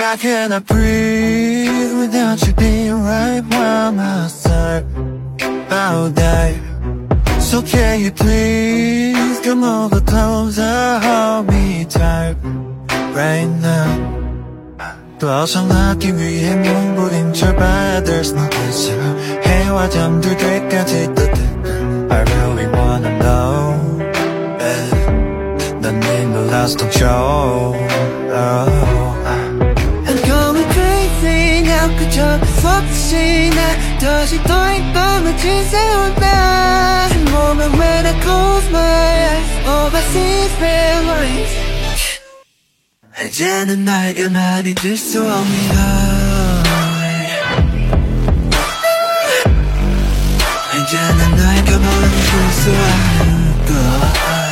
I cannot breathe without you being right by my side. I'll die. So can you please come over closer, hold me tight right now. 벗어나기 위해 몸부림쳐봐야 there's no answer. 해와 잠들 때까지 I really wanna know. 난 네 last talk show. I'm going crazy now 그저 수 없이 나 다시 또 있던 지새울 날 moment when I close my eyes overseas memories 이제는 날 가만히 둘 수 없는 걸 이제는 날 가만히 둘 수 없는 걸